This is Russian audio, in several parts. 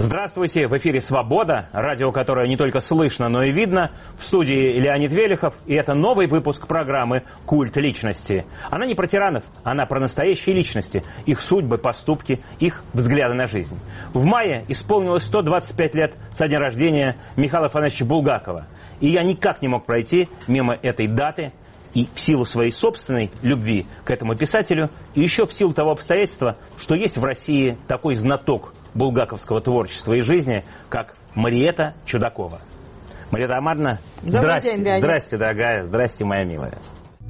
Здравствуйте, в эфире «Свобода», радио, которое не только слышно, но и видно. В студии Леонид Велихов, и это новый выпуск программы «Культ личности». Она не про тиранов, она про настоящие личности, их судьбы, поступки, их взгляды на жизнь. В мае исполнилось 125 лет со дня рождения Михаила Афанасьевича Булгакова. И я никак не мог пройти мимо этой даты, и в силу своей собственной любви к этому писателю, и еще в силу того обстоятельства, что есть в России такой знаток булгаковского творчества и жизни, как Мариэтта Чудакова. Мариэтта Амаровна, здрасте. День, Леонид. Здрасте, дорогая, здрасте, моя милая.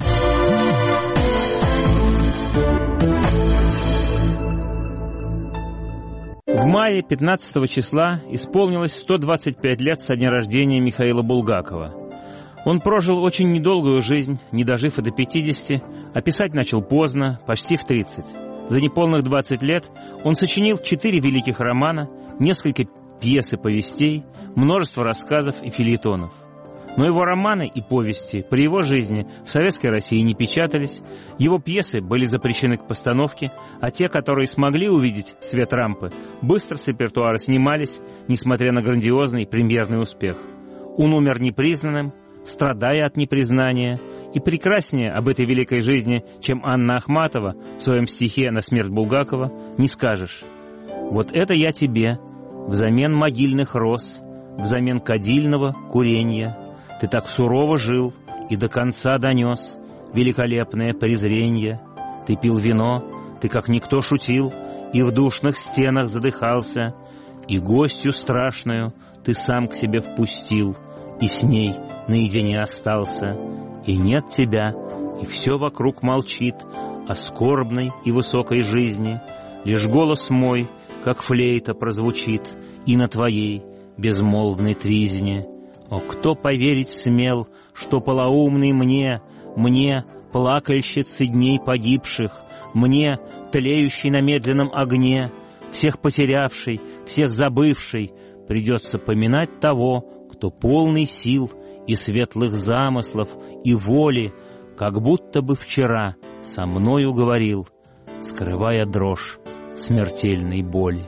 В мае 15 числа исполнилось 125 лет со дня рождения Михаила Булгакова. Он прожил очень недолгую жизнь, не дожив и до 50, а писать начал поздно, почти в 30. За неполных 20 лет он сочинил 4 великих романа, несколько пьес и повестей, множество рассказов и фельетонов. Но его романы и повести при его жизни в Советской России не печатались, его пьесы были запрещены к постановке, а те, которые смогли увидеть свет рампы, быстро с репертуара снимались, несмотря на грандиозный премьерный успех. Он умер непризнанным, страдая от непризнания, и прекраснее об этой великой жизни, чем Анна Ахматова в своем стихе «На смерть Булгакова», не скажешь. «Вот это я тебе, взамен могильных роз, взамен кадильного куренья, ты так сурово жил и до конца донес великолепное презренье. Ты пил вино, ты как никто шутил, и в душных стенах задыхался, и гостью страшную ты сам к себе впустил, и с ней наедине остался. И нет тебя, и все вокруг молчит о скорбной и высокой жизни. Лишь голос мой, как флейта, прозвучит и на твоей безмолвной тризне. О, кто поверить смел, что полоумный мне, плакальщицы дней погибших, мне, тлеющий на медленном огне, всех потерявший, всех забывший, придется поминать того, кто полный сил и светлых замыслов, и воли, как будто бы вчера со мною говорил, скрывая дрожь смертельной боли.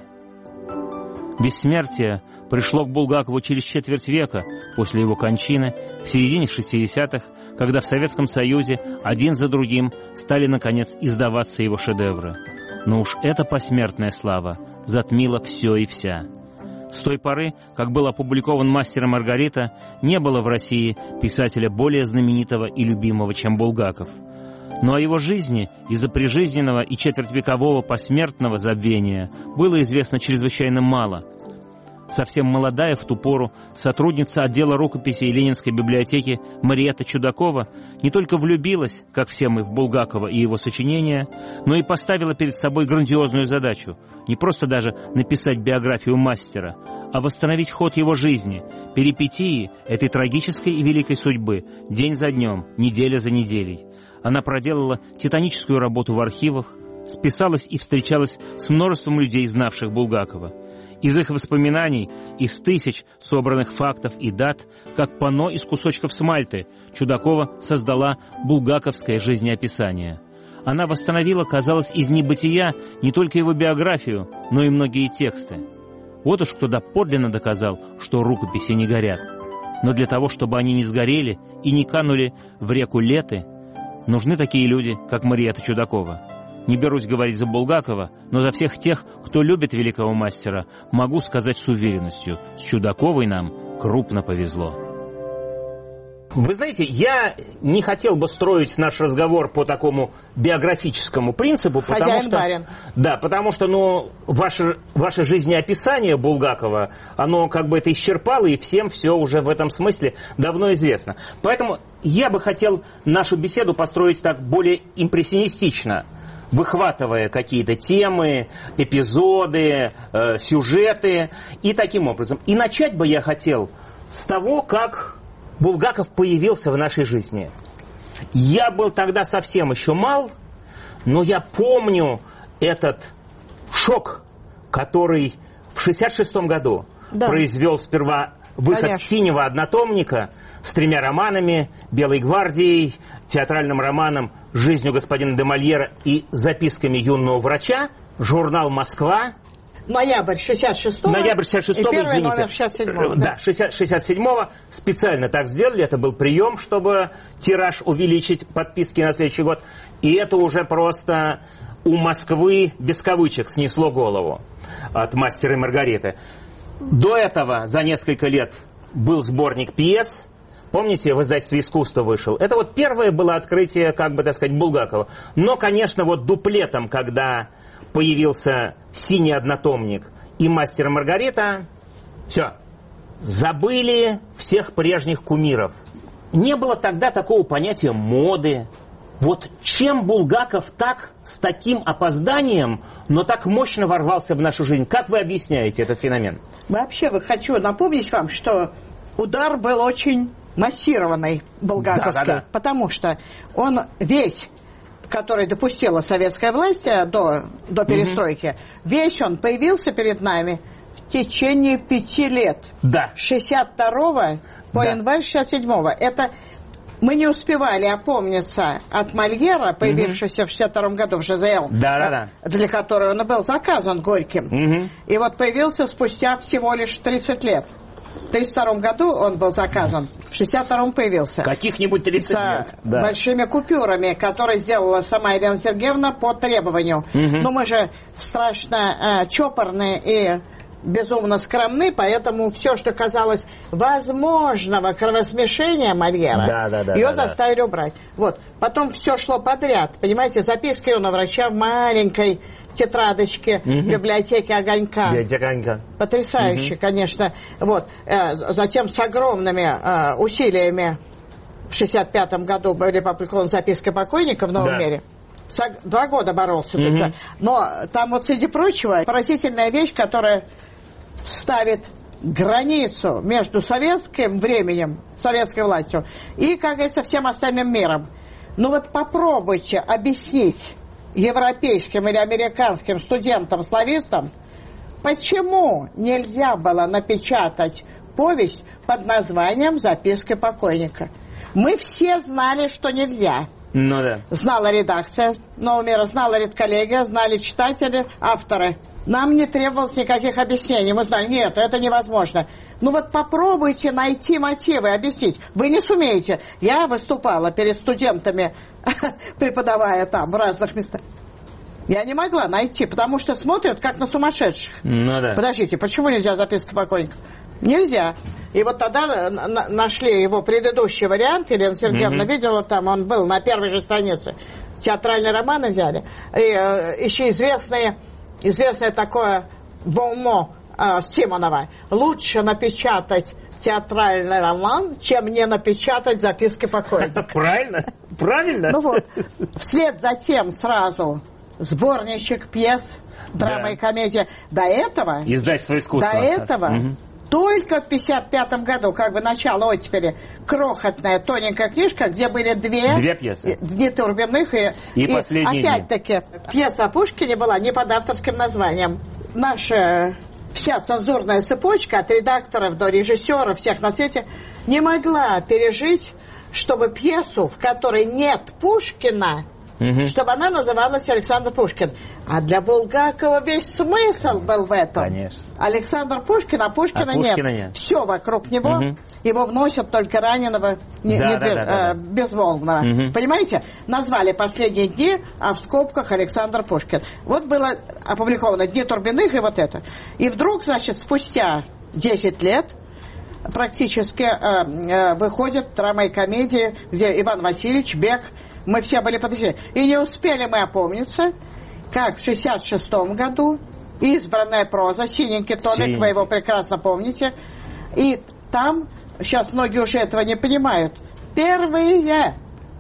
Бессмертие пришло к Булгакову через четверть века после его кончины, в середине 60-х, когда в Советском Союзе один за другим стали, наконец, издаваться его шедевры. Но уж эта посмертная слава затмила все и вся. С той поры, как был опубликован «Мастер и Маргарита», не было в России писателя более знаменитого и любимого, чем Булгаков. Но о его жизни из-за прижизненного и четвертьвекового посмертного забвения было известно чрезвычайно мало. Совсем молодая в ту пору сотрудница отдела рукописей Ленинской библиотеки Мариэтта Чудакова не только влюбилась, как все мы, в Булгакова и его сочинения, но и поставила перед собой грандиозную задачу не просто даже написать биографию мастера, а восстановить ход его жизни, перипетии этой трагической и великой судьбы день за днем, неделя за неделей. Она проделала титаническую работу в архивах, списалась и встречалась с множеством людей, знавших Булгакова. Из их воспоминаний, из тысяч собранных фактов и дат, как панно из кусочков смальты, Чудакова создала булгаковское жизнеописание. Она восстановила, казалось, из небытия не только его биографию, но и многие тексты. Вот уж кто доподлинно доказал, что рукописи не горят. Но для того, чтобы они не сгорели и не канули в реку Леты, нужны такие люди, как Мариэтта Чудакова. Не берусь говорить за Булгакова, но за всех тех, кто любит великого мастера, могу сказать с уверенностью, с Чудаковой нам крупно повезло. Вы знаете, я не хотел бы строить наш разговор по такому биографическому принципу, потому что, да, потому что, ваше жизнеописание Булгакова, оно как бы это исчерпало, и всем все уже в этом смысле давно известно. Поэтому я бы хотел нашу беседу построить так более импрессионистично, выхватывая какие-то темы, эпизоды, сюжеты и таким образом. И начать бы я хотел с того, как Булгаков появился в нашей жизни. Я был тогда совсем еще мал, но я помню этот шок, который в 1966 году произвел сперва выход синего однотомника с 3 романами: «Белой гвардией», театральным романом «Жизнью господина де Мольера» и записками юного врача, журнал «Москва». ноябрь 66-го. Ноябрь 66-го, и первый извините. номер 67-го. Да, 67-го специально так сделали. Это был прием, чтобы тираж увеличить, подписки на следующий год. И это уже просто у Москвы, без кавычек, снесло голову от «Мастера и Маргариты». До этого за несколько лет был сборник пьес. Помните, в издательстве «Искусство» вышел? Это вот первое было открытие, как бы, так сказать, Булгакова. Но, конечно, вот дуплетом, когда появился «Синий однотомник» и «Мастер и Маргарита», все, забыли всех прежних кумиров. Не было тогда такого понятия моды. Вот чем Булгаков так, с таким опозданием, но так мощно ворвался в нашу жизнь? Как вы объясняете этот феномен? Вообще, хочу напомнить вам, что удар был очень массированный булгаковский, да. потому что он весь, который допустила советская власть до перестройки, весь он появился перед нами в течение 5 лет. Да. С 62 по январь 67. Это мы не успевали опомниться от Мольера, появившегося в 62 году в ЖЗЛ, для которого он был заказан Горьким. И вот появился спустя всего лишь 30 лет. В 1932 году он был заказан, в 1962 появился. Каких-нибудь 30 лет. С большими купюрами, которые сделала сама Елена Сергеевна по требованию. Но мы же страшно чопорные и безумно скромны, поэтому все, что казалось возможного кровосмешения Мольера, ее заставили убрать. Вот. Потом все шло подряд. Понимаете, записки юного врача в маленькой тетрадочке в библиотеке Огонька. Потрясающе, конечно. Вот. Затем с огромными усилиями в 1965 году были опубликованы записки покойника в «Новом мире». 2 года боролся. Но там вот среди прочего поразительная вещь, которая ставит границу между советским временем, советской властью и, как говорится, всем остальным миром. Ну вот попробуйте объяснить европейским или американским студентам-славистам, почему нельзя было напечатать повесть под названием «Записки покойника». Мы все знали, что нельзя. Знала редакция «Нового мира», знала редколлегия, знали читатели, авторы. Нам не требовалось никаких объяснений. Мы знали, нет, это невозможно. Ну вот попробуйте найти мотивы, объяснить. Вы не сумеете. Я выступала перед студентами, преподавая там в разных местах. Я не могла найти, потому что смотрят как на сумасшедших. Подождите, почему нельзя записки покойников? Нельзя. И вот тогда нашли его предыдущий вариант, Елена Сергеевна видела там, он был на первой же странице. Театральный роман взяли. И еще известное такое бонмо Симонова. Лучше напечатать театральный роман, чем не напечатать записки покойника. Правильно. Ну вот. Вслед за тем сразу сборничек пьес, драма и комедия. До этого... Издательство «Искусство». До этого... Только в 1955 году, как бы начало оттепели, крохотная, тоненькая книжка, где были две пьесы. Дни Турбиных и «Последние опять-таки, пьеса о Пушкине была не под авторским названием. Наша вся цензурная цепочка, от редакторов до режиссеров, всех на свете, не могла пережить, чтобы пьесу, в которой нет Пушкина, чтобы она называлась «Александр Пушкин». А для Булгакова весь смысл был в этом. Конечно. Александр Пушкин, а Пушкина нет. Все вокруг него, его вносят только раненого, безмолвного. Понимаете? Назвали «Последние дни», а в скобках «Александр Пушкин». Вот было опубликовано «Дни Турбиных» и вот это. И вдруг, значит, спустя 10 лет практически выходит драма и комедия, где Иван Васильевич, Бек. Мы все были потрясены. И не успели мы опомниться, как в 1966 году избранная проза, синенький томик, вы его прекрасно помните. И там, сейчас многие уже этого не понимают, впервые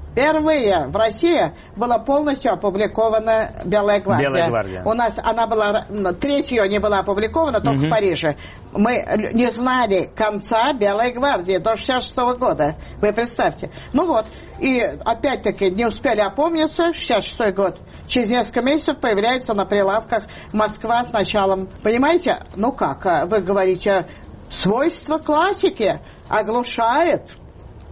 в России была полностью опубликована «Белая гвардия». «Белая гвардия». У нас она была, третья не была опубликована, только в Париже. Мы не знали конца «Белой гвардии» до 1966 года. Вы представьте. Ну вот, и опять-таки не успели опомниться, 1966 год. Через несколько месяцев появляется на прилавках «Москва» с началом. Понимаете? Ну как, вы говорите, свойство классики оглушает.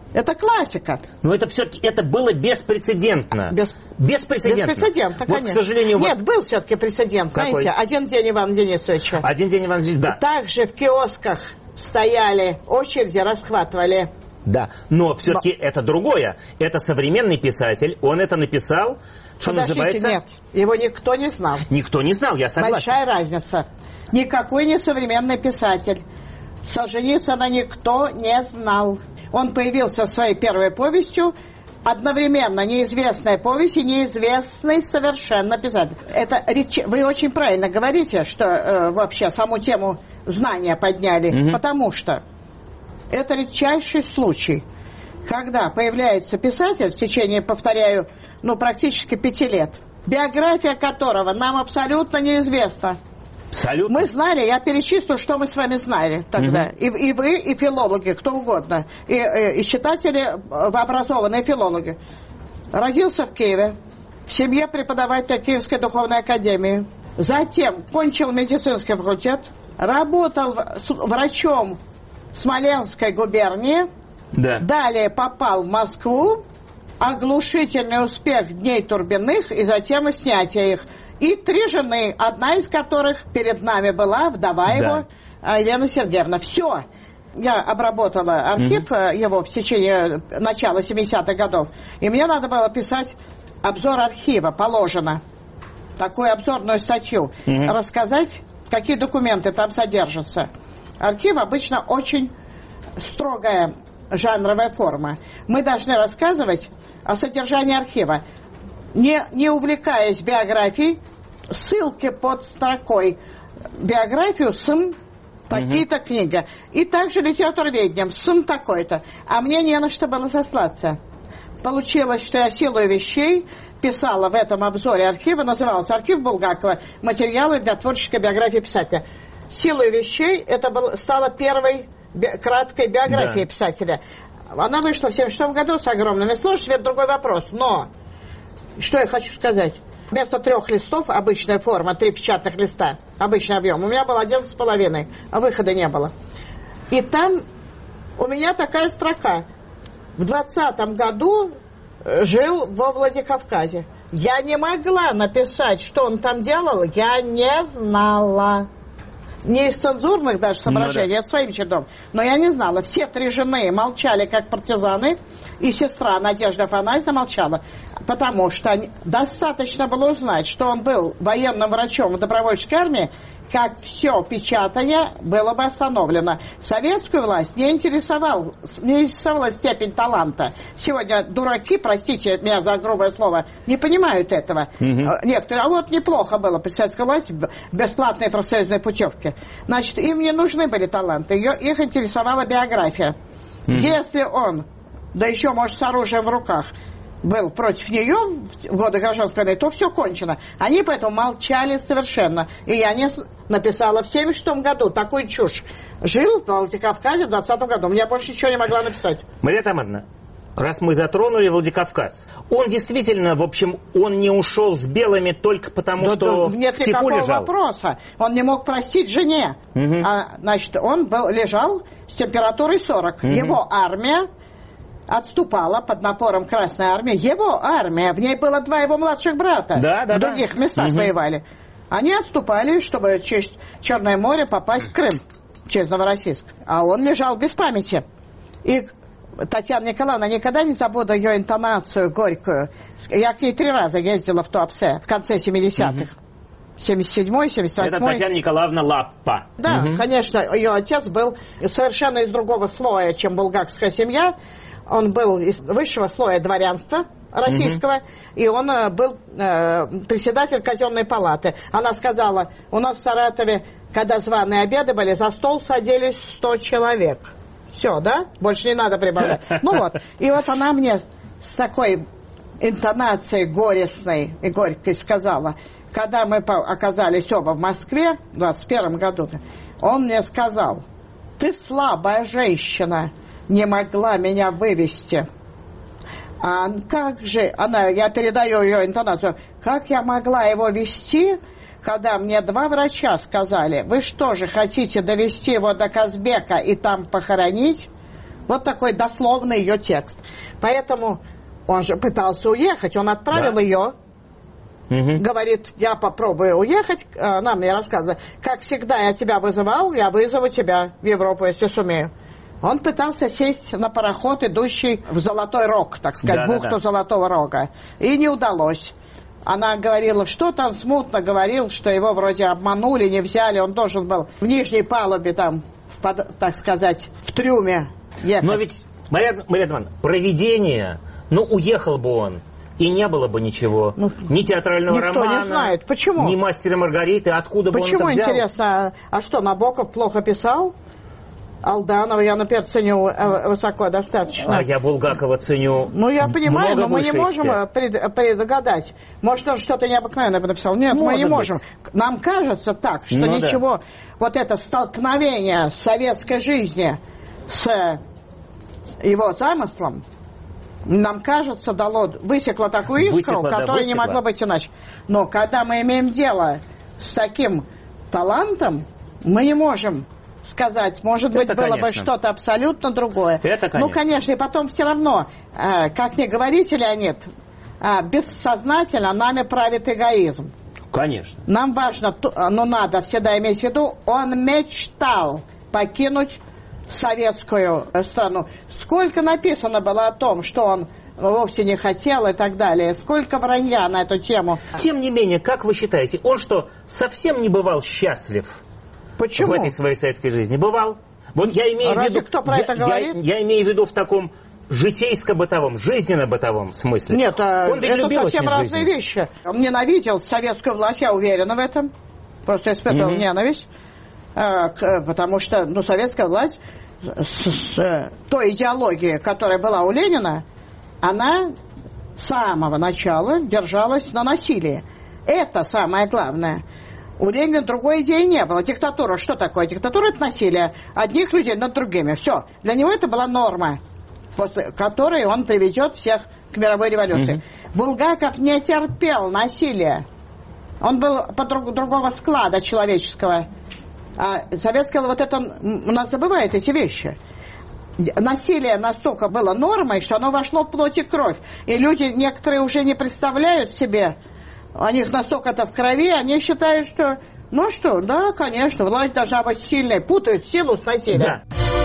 Это классика. Но это все-таки это было беспрецедентно. Беспрецедентно. Беспрецедентно, вот, конечно. к сожалению... Нет, был все-таки прецедент. Какой? Знаете, один день Иван Денисович. Один день Иван Денисович, да. Также в киосках стояли очереди, расхватывали. Да, но все-таки это другое. Это современный писатель, он это написал, что называется... Нет, его никто не знал. Никто не знал, я согласен. Большая разница. Никакой не современный писатель. Солженицына никто не знал. Он появился своей первой повестью, одновременно неизвестная повесть и неизвестный совершенно писатель. Это вы очень правильно говорите, что вообще саму тему знания подняли, потому что это редчайший случай, когда появляется писатель в течение, повторяю, практически 5 лет, биография которого нам абсолютно неизвестна. Абсолютно. Мы знали, я перечислю, что мы с вами знали тогда. И вы, и филологи, кто угодно. И читатели, образованные филологи. Родился в Киеве, в семье преподавателя Киевской духовной академии. Затем кончил медицинский факультет, работал врачом в Смоленской губернии. Да. Далее попал в Москву. Оглушительный успех «Дней Турбиных» и затем и снятие их. И 3 жены, одна из которых перед нами была, вдова его, Елена Сергеевна. Все. Я обработала архив его в течение начала 70-х годов. И мне надо было писать обзор архива, положено. Такую обзорную статью. Рассказать, какие документы там содержатся. Архив обычно очень строгая жанровая форма. Мы должны рассказывать о содержании архива. Не увлекаясь биографией, ссылки под строкой биографию СМ такие-то книги. И также литературоведением СМ такой-то. А мне не на что было сослаться. Получилось, что я силой вещей писала в этом обзоре архива, назывался «Архив Булгакова. Материалы для творческой биографии писателя». Силой вещей это стало первой краткой биографией писателя. Она вышла в 1976 году с огромными сложностями, это другой вопрос. Но что я хочу сказать? Вместо 3 листов, обычная форма, 3 печатных листа, обычный объем, у меня был 11,5, а выхода не было. И там у меня такая строка. В 2020 году жил во Владикавказе. Я не могла написать, что он там делал, я не знала. Не из цензурных даже соображений, это своим чередом. Но я не знала. Все 3 жены молчали, как партизаны, и сестра Надежда Афанасьевна молчала. Потому что достаточно было узнать, что он был военным врачом в добровольческой армии, как все печатание было бы остановлено. Советскую власть не интересовала степень таланта. Сегодня дураки, простите меня за грубое слово, не понимают этого. Некоторые, а вот неплохо было при советской власти, бесплатные профсоюзные путевки. Значит, им не нужны были таланты, их интересовала биография. Если он, да еще, может, с оружием в руках, был против нее в годы гражданской войны, то все кончено. Они поэтому молчали совершенно. И я не написала в 1976 году такую чушь. Жил в Владикавказе в 2020 году. У меня больше ничего не могла написать. Мария Тамаровна, раз мы затронули Владикавказ, он действительно, в общем, он не ушел с белыми только потому, что нет в тифу лежал. Нет вопроса. Он не мог простить жене. Значит, он лежал с температурой 40. Его армия отступала под напором Красной Армии. Его армия, в ней было 2 его младших брата. В других местах воевали. Они отступали, чтобы через Черное море попасть в Крым, через Новороссийск. А он лежал без памяти. И Татьяна Николаевна, никогда не забуду ее интонацию горькую. Я к ней 3 раза ездила в Туапсе в конце 70-х. 77-й, 78-й. Это Татьяна Николаевна Лаппа. Да, конечно, ее отец был совершенно из другого слоя, чем булгаковская семья. Он был из высшего слоя дворянства российского, и он был председатель казенной палаты. Она сказала, у нас в Саратове, когда званые обеды были, за стол садились 100 человек. Все, да? Больше не надо прибавлять. Ну вот, и вот она мне с такой интонацией горестной и горькой сказала, когда мы оказались оба в Москве в 21 году, он мне сказал, ты слабая женщина, не могла меня вывести. А как же, я передаю ее интонацию, как я могла его вести, когда мне 2 врача сказали, вы что же хотите довести его до Казбека и там похоронить? Вот такой дословный ее текст. Поэтому он же пытался уехать, он отправил ее, говорит, я попробую уехать, она мне рассказывает, как всегда я тебя вызывал, я вызову тебя в Европу, если сумею. Он пытался сесть на пароход, идущий в Золотой Рог, так сказать, бухту Золотого Рога, и не удалось. Она говорила, что-то он смутно говорил, что его вроде обманули, не взяли, он должен был в нижней палубе там, так сказать, в трюме ехать. Но ведь, Мария Ивановна, провидение, уехал бы он, и не было бы ничего. Ни театрального романа. Никто не знает. Почему? Ни «Мастера Маргариты». Откуда бы он это взял? Почему, интересно? А что, Набоков плохо писал? Алданова я, например, ценю высоко достаточно. А я Булгакова ценю. Я понимаю, но мы не можем предугадать. Может, он что-то необыкновенное написал. Нет, мы не можем. Нам кажется так, что ничего, вот это столкновение советской жизни с его замыслом, нам кажется, высекло такую искру, которая не могла быть иначе. Но когда мы имеем дело с таким талантом, мы не можем сказать, может быть, было бы что-то абсолютно другое. Это, конечно. Конечно, и потом все равно, как ни говорите, Леонид, бессознательно нами правит эгоизм. Конечно. Нам важно, надо всегда иметь в виду, он мечтал покинуть советскую страну. Сколько написано было о том, что он вовсе не хотел и так далее. Сколько вранья на эту тему. Тем не менее, как вы считаете, он что, совсем не бывал счастлив? Почему? В этой своей советской жизни? Бывал? Вот я имею в виду... кто про это говорит? Я имею в виду в таком житейско-бытовом, жизненно-бытовом смысле. Нет, он ведь это совсем разные вещи. Он ненавидел советскую власть, я уверена в этом. Просто испытывал ненависть. Потому что, советская власть с той идеологией, которая была у Ленина, она с самого начала держалась на насилии. Это самое главное. У Ленина другой идеи не было. Диктатура, что такое? Диктатура – это насилие одних людей над другими. Все. Для него это была норма, после которой он приведет всех к мировой революции. Булгаков не терпел насилия. Он был другого склада человеческого. А советская вот это у нас забывает эти вещи. Насилие настолько было нормой, что оно вошло в плоть и кровь. И люди некоторые уже не представляют себе, у них настолько-то в крови, они считают, что, да, конечно, власть должна быть сильной, путают силу с насилием. Да.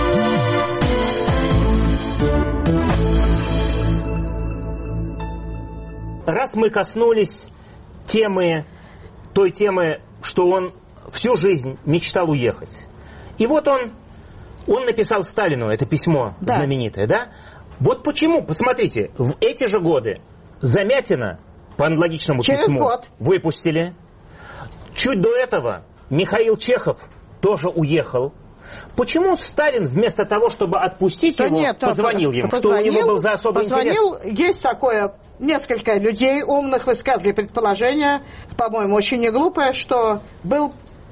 Раз мы коснулись той темы, что он всю жизнь мечтал уехать. И вот он написал Сталину это письмо знаменитое, да? Вот почему, посмотрите, в эти же годы Замятина по аналогичному письму выпустили. Чуть до этого Михаил Чехов тоже уехал. Почему Сталин вместо того, чтобы отпустить его, позвонил ему? Что у него был за особый интерес? Есть такое, несколько людей умных высказали предположение, по-моему, очень неглупое, что был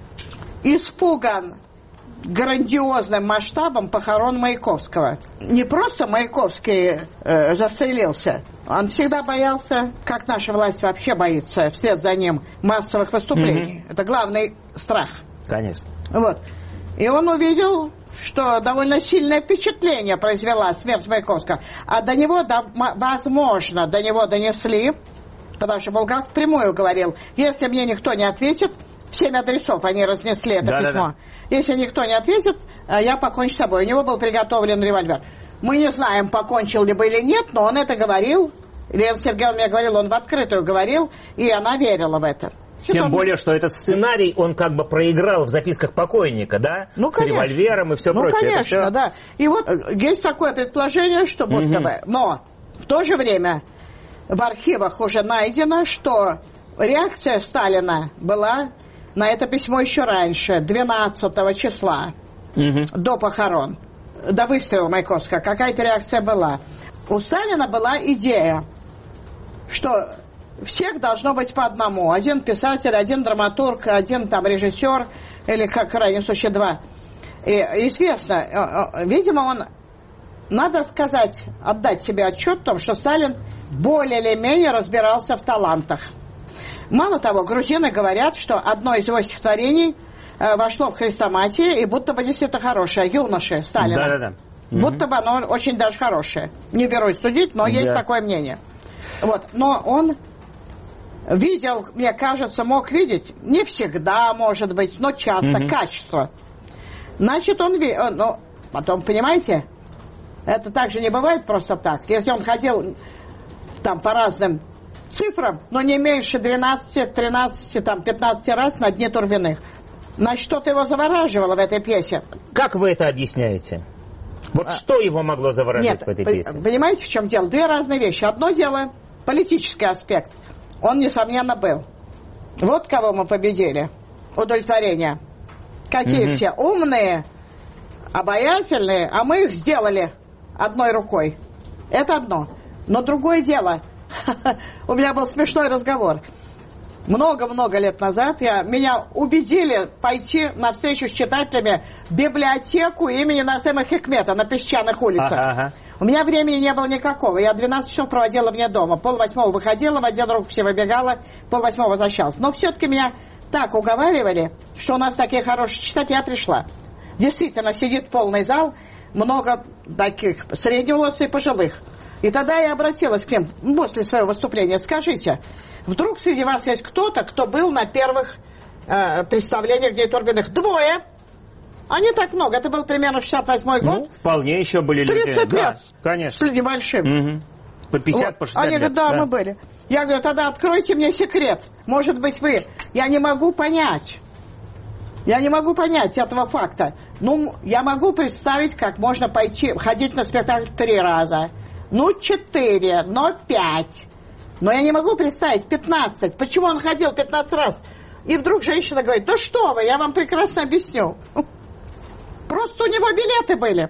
испуган грандиозным масштабом похорон Маяковского. Не просто Маяковский застрелился, он всегда боялся, как наша власть вообще боится, вслед за ним массовых выступлений. Это главный страх. Конечно. Вот. И он увидел, что довольно сильное впечатление произвела смерть Маяковского. А до него, возможно, до него донесли, потому что Булгаков впрямую говорил, если мне никто не ответит, 7 адресов они разнесли это письмо. Да. Если никто не ответит, я покончу с собой. У него был приготовлен револьвер. Мы не знаем, покончил ли бы или нет, но он это говорил. Лена Сергеевна мне говорила, он в открытую говорил, и она верила в это. Тем более, что этот сценарий он как бы проиграл в записках покойника, да? С револьвером и все прочее. Конечно, да. И вот есть такое предположение, что будто бы... Но в то же время в архивах уже найдено, что реакция Сталина была на это письмо еще раньше, 12 числа, до похорон, до выстрела Маяковского. Какая-то реакция была. У Сталина была идея, что всех должно быть по одному. Один писатель, один драматург, один там режиссер, или как в крайнем случае 2. И известно, видимо, он, надо сказать, отдать себе отчет в том, что Сталин более или менее разбирался в талантах. Мало того, грузины говорят, что одно из его стихотворений вошло в хрестоматию, и будто бы действительно хорошее, «Юноши» Сталина. Да-да-да. Будто бы оно очень даже хорошее. Не берусь судить, но есть такое мнение. Вот. Но он видел, мне кажется, мог видеть, не всегда, может быть, но часто, качество. Значит, он видел, ну, потом, понимаете, это также не бывает просто так. Если он ходил там по разным цифрам, но не меньше 12, 13, там, 15 раз на дне Турбиных, значит, что-то его завораживало в этой пьесе. Как вы это объясняете? Вот что его могло заворожить в этой пьесе? Понимаете, в чем дело? Две разные вещи. Одно дело, политический аспект. Он, несомненно, был. Вот кого мы победили. Удовлетворение. Какие все умные, обаятельные, а мы их сделали одной рукой. Это одно. Но другое дело. У меня был смешной разговор. Много-много лет назад меня убедили пойти на встречу с читателями в библиотеку имени Назема Хикмета на Песчаных улицах. У меня времени не было никакого. Я 12 часов проводила вне дома. 7:30 выходила, в один руку выбегала, 7:30 возвращалась. Но все-таки меня так уговаривали, что у нас такие хорошие читатели. Я пришла. Действительно, сидит полный зал, много таких среднего возраста и пожилых. И тогда я обратилась к ним после своего выступления. Скажите, вдруг среди вас есть кто-то, кто был на первых представлениях Дней Турбиных? Двое. А не так много. Это был примерно 68-й год. Ну, вполне еще были люди. 30 лет. Да, конечно. С небольшим. По 50, вот. по 60 Они говорят, да, мы были. Я говорю, тогда откройте мне секрет. Может быть, вы... Я не могу понять. Я не могу понять этого факта. Ну, я могу представить, как можно ходить на спектакль 3 раза. Ну, 4, но 5. Но я не могу представить 15. Почему он ходил 15 раз? И вдруг женщина говорит, ну что вы, я вам прекрасно объясню. Просто у него билеты были.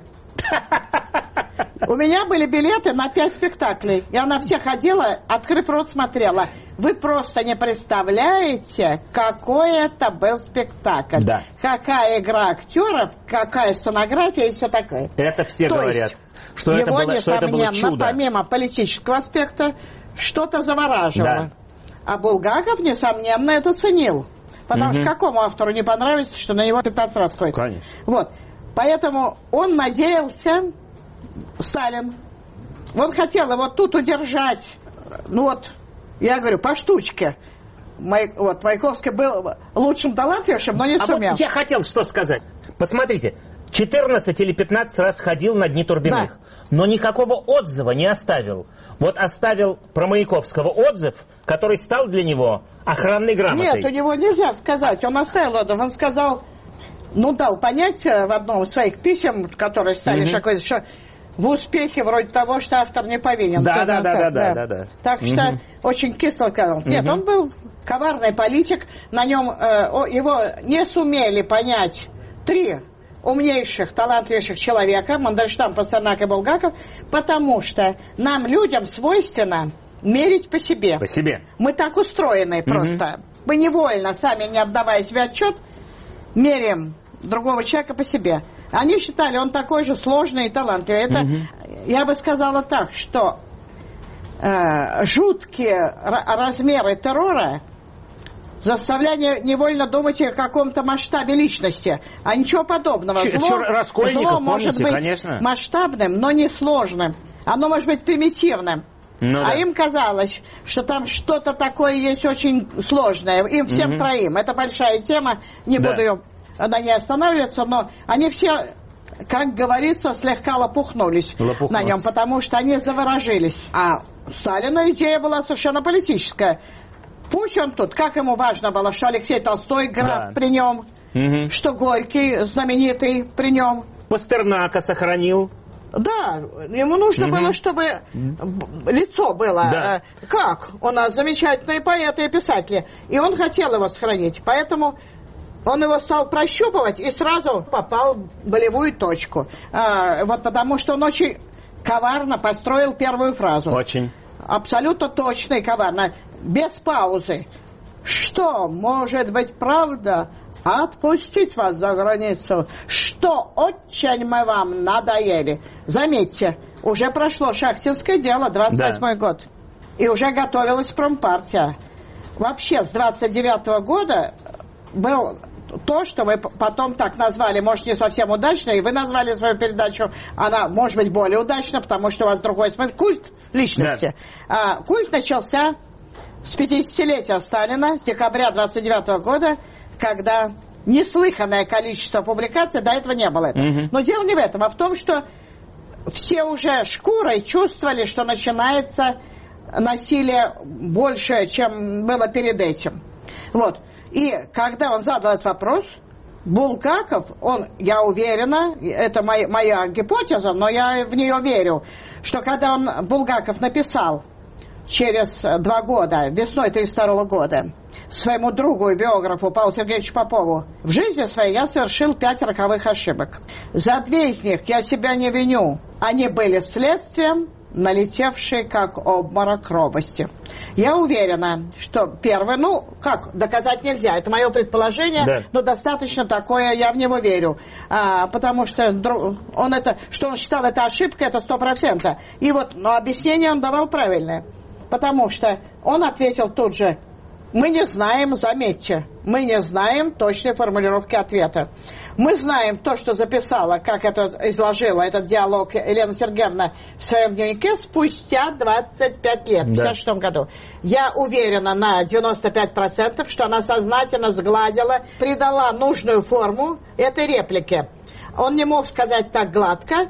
У меня были билеты на 5 спектаклей. Я на все ходила, открыв рот, смотрела. Вы просто не представляете, какой это был спектакль. Да. Какая игра актеров, какая сценография и все такое. Это все говорят. Что его, это было чудо. Помимо политического аспекта, что-то завораживало. Да. А Булгаков, несомненно, это ценил. Потому что какому автору не понравится, что на него 15 раз ходит? Конечно. Вот. Поэтому он надеялся, Сталин, он хотел его тут удержать. Ну вот, я говорю, по штучке. Вот, Маяковский был лучшим талантливым, но не сумел. Вот я хотел что сказать. Посмотрите. 14 или 15 раз ходил на Дни Турбиных, но никакого отзыва не оставил. Вот оставил про Маяковского отзыв, который стал для него охранной грамотой. Нет, у него нельзя сказать. Он оставил отзыв. Он сказал, ну, дал понять в одном из своих писем, которые стали шокой, что в успехе вроде того, что автор не повинен. Да. Так что очень кисло сказал. Нет, он был коварный политик. На нем его не сумели понять 3 умнейших, талантливейших человека, Мандельштам, Пастернак и Булгаков, потому что нам, людям, свойственно мерить по себе. По себе. Мы так устроены просто. Мы невольно, сами не отдавая себе отчет, меряем другого человека по себе. Они считали, он такой же сложный и талантливый. Это, я бы сказала так, что жуткие размеры террора заставляли невольно думать о каком-то масштабе личности. А ничего подобного. Зло может быть масштабным, но не сложным. Оно может быть примитивным. Им казалось, что там что-то такое есть очень сложное. Им всем троим. Это большая тема. Не буду на ней останавливаться, но они все, как говорится, слегка лопухнулись на нем, потому что они заворожились. А Сталина идея была совершенно политическая. Пусть он тут, как ему важно было, что Алексей Толстой, граф при нем, что Горький, знаменитый, при нем. Пастернака сохранил. Да, ему нужно было, чтобы лицо было. Как? У нас замечательные поэты и писатели. И он хотел его сохранить. Поэтому он его стал прощупывать и сразу попал в болевую точку. Вот потому что он очень коварно построил первую фразу. Очень. Абсолютно точно и коварно. Без паузы. Что, может быть, правда? Отпустить вас за границу, что очень мы вам надоели. Заметьте, уже прошло шахтинское дело, 28-й год. И уже готовилась промпартия. Вообще, с 29-го года был то, что вы потом так назвали, может, не совсем удачно, и вы назвали свою передачу, она может быть более удачна, потому что у вас другой смысл. Культ личности. Да. Культ начался с 50-летия Сталина, с декабря 1929 года, когда неслыханное количество публикаций, до этого не было этого. Но дело не в этом, а в том, что все уже шкурой чувствовали, что начинается насилие больше, чем было перед этим. Вот. И когда он задал этот вопрос, Булгаков, я уверена, это моя гипотеза, но я в нее верю, что когда Булгаков написал через 2 года, весной 1932 года, своему другу и биографу Павлу Сергеевичу Попову: в жизни своей я совершил 5 роковых ошибок. За 2 из них я себя не виню. Они были следствием налетевшей как обморок робости. Я уверена, что первое, доказать нельзя, это мое предположение, да. Но достаточно такое, я в него верю, потому что он считал это ошибкой, это 100%. И но объяснение он давал правильное, потому что он ответил тут же: мы не знаем, заметьте, мы не знаем точной формулировки ответа. Мы знаем то, что записала, как это изложила этот диалог Елена Сергеевна в своем дневнике спустя 25 лет, в 1956 году. Я уверена на 95%, что она сознательно сгладила, придала нужную форму этой реплике. Он не мог сказать так гладко,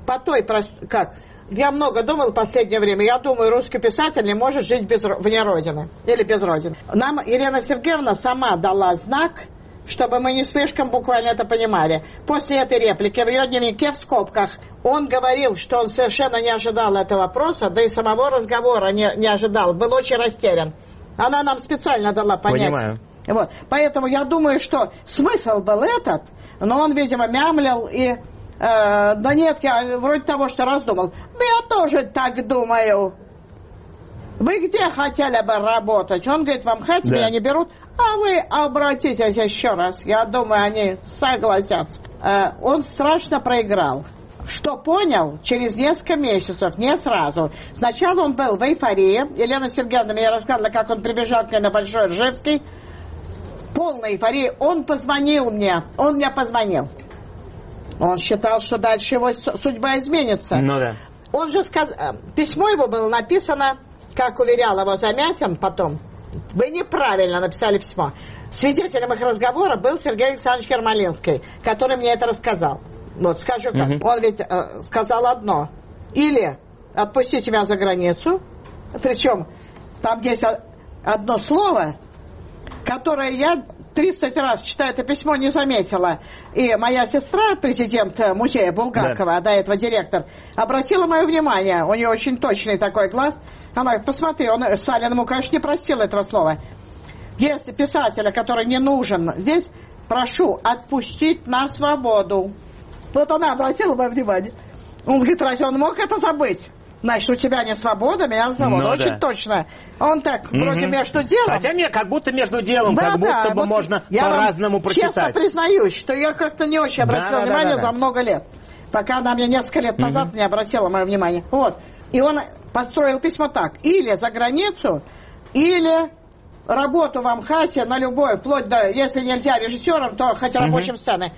Я много думал в последнее время. Я думаю, русский писатель не может жить вне Родины. Или без Родины. Нам Елена Сергеевна сама дала знак, чтобы мы не слишком буквально это понимали. После этой реплики в ее дневнике в скобках он говорил, что он совершенно не ожидал этого вопроса, да и самого разговора не ожидал. Был очень растерян. Она нам специально дала понять. Понимаю. Вот. Поэтому я думаю, что смысл был этот, но он, видимо, мямлил и... да нет, я вроде того, что раздумал. Да я тоже так думаю. Вы где хотели бы работать? Он говорит, в МХАТе меня не берут. А вы обратитесь еще раз. Я думаю, они согласятся. Он страшно проиграл. Что понял? Через несколько месяцев, не сразу. Сначала он был в эйфории. Елена Сергеевна мне рассказала, как он прибежал к ней на Большой Ржевский. Полной эйфории. Он позвонил мне. Он мне позвонил. Он считал, что дальше его судьба изменится. Ну да. Он же письмо его было написано, как уверял его Замятин потом. Вы неправильно написали письмо. Свидетелем их разговора был Сергей Александрович Ермолинский, который мне это рассказал. Вот скажу как. Он ведь сказал одно. Или отпустите меня за границу. Причем там есть одно слово, которое я 30 раз, читая это письмо, не заметила. И моя сестра, президент музея Булгакова, до этого директор, обратила мое внимание. У нее очень точный такой глаз. Она говорит, посмотри, Сталин ему, конечно, не простил этого слова. Если писателя, который не нужен здесь, прошу отпустить на свободу. Вот она обратила мое внимание. Он говорит, разве он мог это забыть? Значит, у тебя не свобода, меня зовут. Очень точно. Он так, вроде между делом. Хотя как будто между делом, как будто бы можно по-разному прочитать. Честно признаюсь, что я как-то не очень обратила внимание за много лет. Пока она мне несколько лет назад не обратила мое внимание. Вот. И он построил письмо так. Или за границу, или работу в МХАТе на любой, вплоть до, если нельзя режиссером, то хоть рабочим сцены.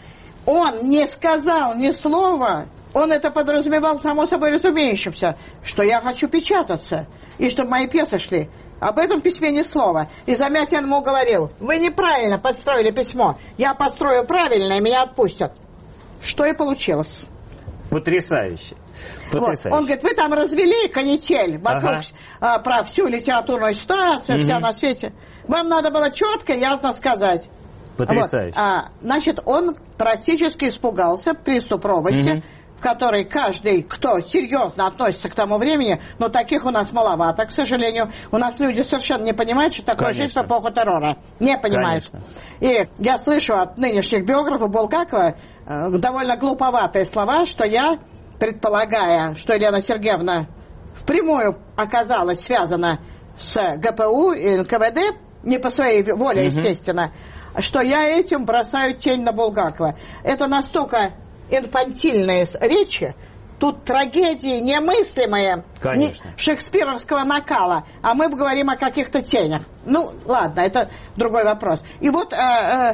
Он не сказал ни слова. Он это подразумевал само собой разумеющимся, что я хочу печататься, и чтобы мои пьесы шли. Об этом письме ни слова. И Замятин ему говорил, вы неправильно построили письмо, я построю правильно, и меня отпустят. Что и получилось. Потрясающе. Вот. Он говорит, вы там развели канитель вокруг про всю литературную ситуацию, вся на свете. Вам надо было четко и ясно сказать. Потрясающе. Вот. Значит, он практически испугался приступ робости, в которой каждый, кто серьезно относится к тому времени, но таких у нас маловато, к сожалению. У нас люди совершенно не понимают, что такое жизнь в эпоху террора. Не понимают. Конечно. И я слышу от нынешних биографов Булгакова довольно глуповатые слова, что я, предполагая, что Елена Сергеевна впрямую оказалась связана с ГПУ и НКВД, не по своей воле, естественно, что я этим бросаю тень на Булгакова. Это настолько инфантильные речи, тут трагедии немыслимые, шекспировского накала, а мы говорим о каких-то тенях. Ну, ладно, это другой вопрос. И вот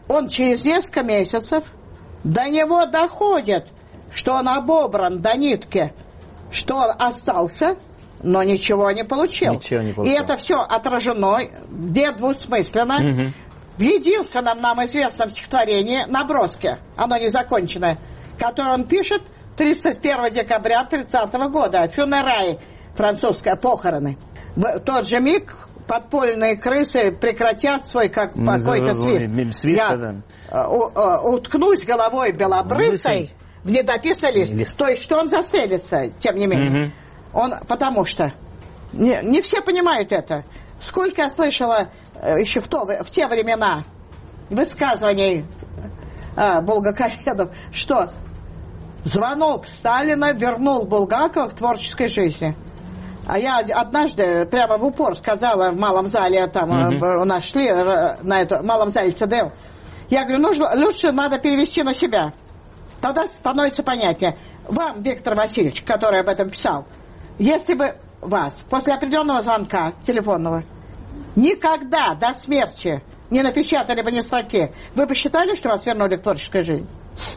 он через несколько месяцев до него доходит, что он обобран до нитки, что он остался, но ничего не получил. И это все отражено, где двусмысленно, в единственном нам известном стихотворении «Наброски», оно незаконченное, которое он пишет 31 декабря 30 года, «Фюнерай», французское, похороны. В тот же миг подпольные крысы прекратят свой какой-то свист. Я уткнусь головой белобрысой в недописанный лист. То есть, что он застрелится, тем не менее. Потому что не все понимают это. Сколько я слышала еще в те времена высказываний булгаковедов, что звонок Сталина вернул Булгакова к творческой жизни. А я однажды прямо в упор сказала в малом зале, там у нас шли на это, в малом зале ЦДЛ, я говорю, лучше надо перевести на себя. Тогда становится понятнее. Вам, Виктор Васильевич, который об этом писал, если бы вас после определенного звонка телефонного никогда до смерти не напечатали бы ни строки, вы бы считали, что вас вернули к творческой жизни?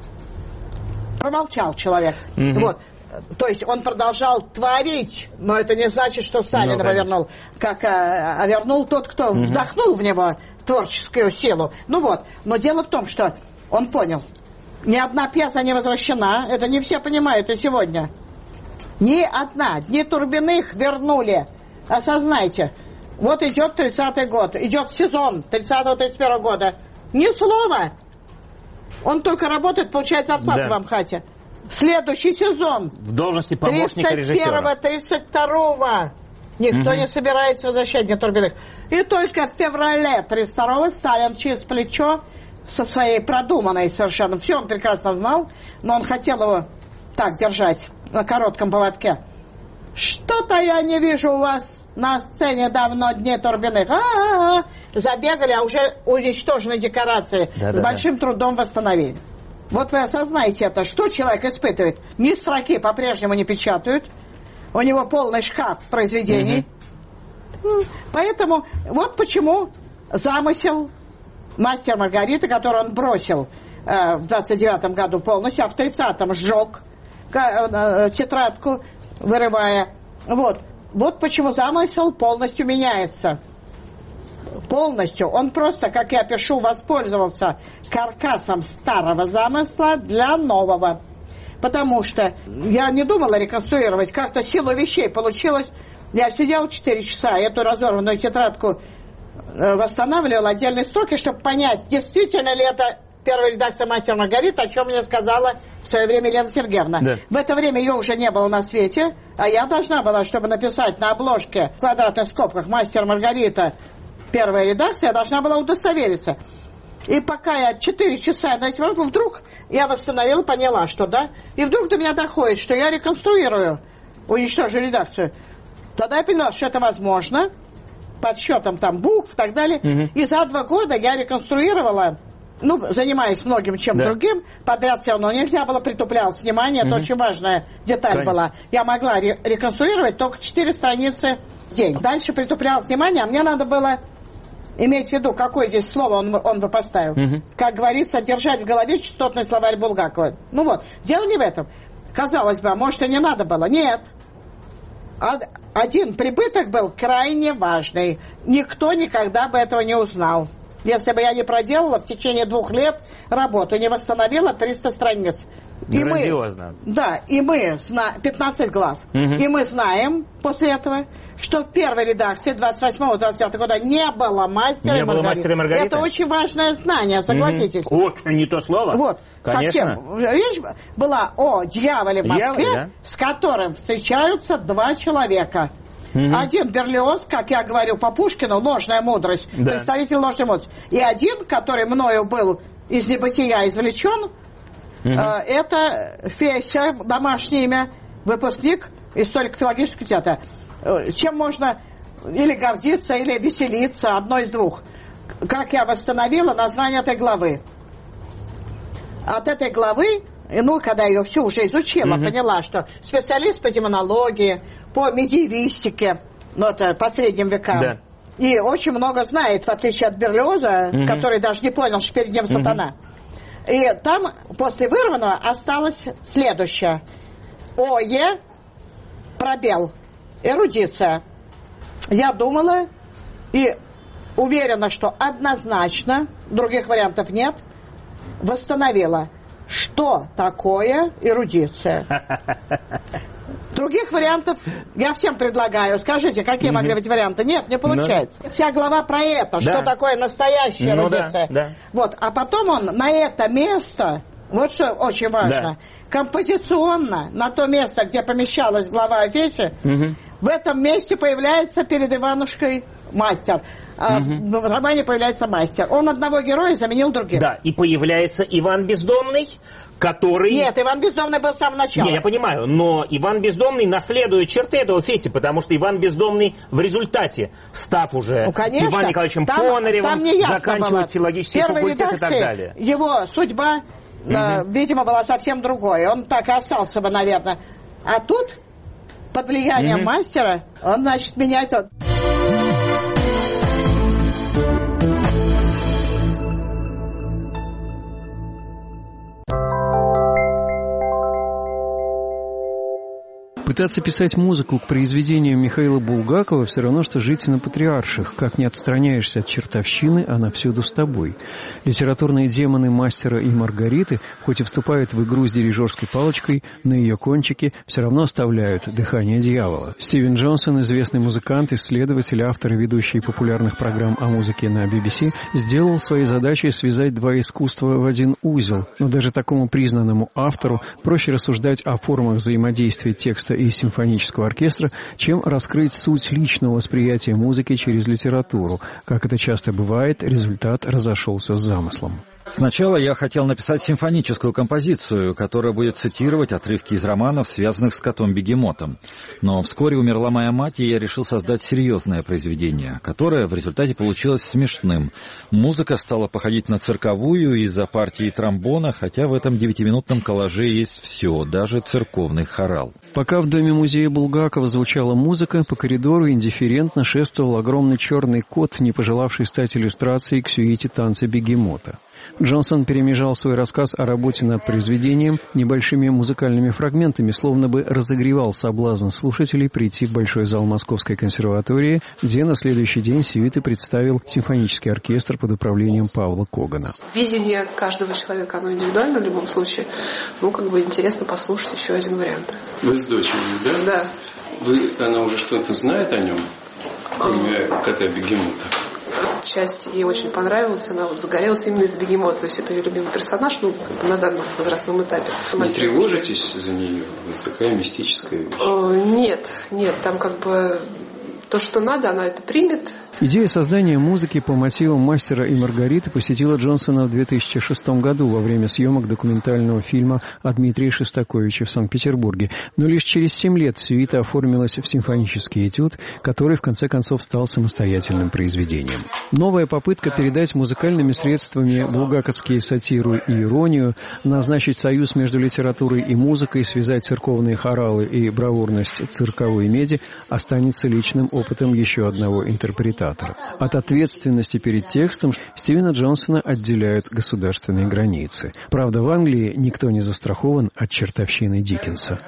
Промолчал человек. Вот. То есть он продолжал творить, но это не значит, что Сталин его вернул. А вернул тот, кто вдохнул в него творческую силу. Ну вот. Но дело в том, что он понял, ни одна пьеса не возвращена, это не все понимают и сегодня. Ни одна, ни Турбиных вернули. Осознайте. Вот идет 30-й год, идет сезон 30-31 года. Ни слова. Он только работает, получает зарплату в Амхате. Следующий сезон. В должности помощника режиссера. 31-32 никто не собирается возвращать ни Турбиных. И только в феврале 32-го Сталин через плечо со своей продуманной совершенно, все он прекрасно знал, но он хотел его так держать на коротком поводке. Что-то я не вижу у вас на сцене давно дней Турбиных. Забегали, а уже уничтожены декорации. С большим трудом восстановили. Вот вы осознаете это, что человек испытывает. Ни строки по-прежнему не печатают. У него полный шкаф произведений. Поэтому вот почему замысел «Мастер Маргариты», который он бросил в 29-м году полностью, а в 30-м сжег тетрадку, вырывая. Вот почему замысел полностью меняется. Полностью. Он просто, как я пишу, воспользовался каркасом старого замысла для нового. Потому что я не думала реконструировать. Как-то силу вещей получилось. Я сидел 4 часа, эту разорванную тетрадку восстанавливала отдельные строки, чтобы понять, действительно ли это первая редакция «Мастер Маргарита», о чем мне сказала в свое время Елена Сергеевна. Да. В это время ее уже не было на свете, а я должна была, чтобы написать на обложке в квадратных скобках «Мастер Маргарита», первая редакция, я должна была удостовериться. И пока я 4 часа на эти ворота, вдруг я восстановила, поняла, что да, и вдруг до меня доходит, что я реконструирую, уничтожу редакцию. Тогда я поняла, что это возможно, подсчетом там букв и так далее. И за 2 года я реконструировала, занимаясь многим чем другим, подряд все равно нельзя было, притуплялось внимание, это очень важная деталь была. Я могла реконструировать только 4 страницы в день. Дальше притуплялось внимание, а мне надо было иметь в виду, какое здесь слово он бы поставил. Как говорится, держать в голове частотный словарь Булгакова. Дело не в этом. Казалось бы, может, и не надо было. Нет. Один прибыток был крайне важный. Никто никогда бы этого не узнал. Если бы я не проделала в течение 2 лет работу, не восстановила 300 страниц. Грандиозно. И мы 15 глав. И мы знаем после этого, что в первой редакции 28-29 года не было «Мастера и Маргариты». Это очень важное знание, согласитесь. Очень не то слово. Конечно. Совсем. Речь была о дьяволе в Москве, с которым встречаются 2 человека. Один Берлиоз, как я говорю по Пушкину, ложная мудрость, представитель ложной мудрости. И один, который мною был из небытия извлечен, это Феся, домашнее имя, выпускник историко-филологического театра. Чем можно или гордиться, или веселиться, одно из 2. Как я восстановила название этой главы. От этой главы, когда я ее всю уже изучила, поняла, что специалист по демонологии, по медиевистике, это по средним векам, и очень много знает, в отличие от Берлиоза, который даже не понял, что перед ним сатана. И там после вырванного осталось следующее. ОЕ, пробел, эрудиция. Я думала и уверена, что однозначно, других вариантов нет, восстановила, что такое эрудиция. Других вариантов я всем предлагаю. Скажите, какие могли быть варианты? Нет, не получается. Вся глава про это, что такое настоящая эрудиция. Вот, а потом он на это место, вот что очень важно, композиционно, на то место, где помещалась глава о Фесе, в этом месте появляется перед Иванушкой мастер. В романе появляется мастер. Он одного героя заменил другим. Да, и появляется Иван Бездомный, который... Нет, Иван Бездомный был с самого начала. Не, я понимаю, но Иван Бездомный наследует черты этого Феси, потому что Иван Бездомный в результате, став уже Иваном Николаевичем Понаревым, заканчивает филологический факультет и так далее. Его судьба, видимо, была совсем другой. Он так и остался бы, наверное. А тут, под влиянием мастера, он, значит, меняется... Пытаться писать музыку к произведению Михаила Булгакова все равно, что жить на Патриарших. Как не отстраняешься от чертовщины, она всюду с тобой. Литературные демоны Мастера и Маргариты, хоть и вступают в игру с дирижерской палочкой, на ее кончике все равно оставляют дыхание дьявола. Стивен Джонсон, известный музыкант, исследователь, автор и ведущий популярных программ о музыке на BBC, сделал своей задачей связать два искусства в один узел. Но даже такому признанному автору проще рассуждать о формах взаимодействия текста и симфонического оркестра, чем раскрыть суть личного восприятия музыки через литературу. Как это часто бывает, результат разошелся с замыслом. Сначала я хотел написать симфоническую композицию, которая будет цитировать отрывки из романов, связанных с котом-бегемотом. Но вскоре умерла моя мать, и я решил создать серьезное произведение, которое в результате получилось смешным. Музыка стала походить на цирковую из-за партии тромбона, хотя в этом 9-минутном коллаже есть все, даже церковный хорал. Пока в доме-музея Булгакова звучала музыка, по коридору индифферентно шествовал огромный черный кот, не пожелавший стать иллюстрацией к сюите танца бегемота. Джонсон перемежал свой рассказ о работе над произведением небольшими музыкальными фрагментами, словно бы разогревал соблазн слушателей прийти в большой зал Московской консерватории, где на следующий день сюиты представил симфонический оркестр под управлением Павла Когана. Видение каждого человека, оно индивидуально в любом случае. Интересно послушать еще один вариант. Вы с дочерью, да? Да. Она уже что-то знает о нем? Кроме кота-бегемота? Часть ей очень понравилась, она загорелась именно из бегемота, то есть это ее любимый персонаж, на данном возрастном этапе. Не тревожитесь за нее? Такая мистическая вещь. Нет, там то, что надо, она это примет. Идея создания музыки по мотивам «Мастера и Маргариты» посетила Джонсона в 2006 году во время съемок документального фильма о Дмитрии Шостаковиче в Санкт-Петербурге. Но лишь через 7 лет сюита оформилась в симфонический этюд, который в конце концов стал самостоятельным произведением. Новая попытка передать музыкальными средствами булгаковские сатиру и иронию, назначить союз между литературой и музыкой, связать церковные хоралы и бравурность цирковой меди останется личным опытом еще одного интерпретатора. От ответственности перед текстом Стивена Джонсона отделяют государственные границы. Правда, в Англии никто не застрахован от чертовщины Диккенса.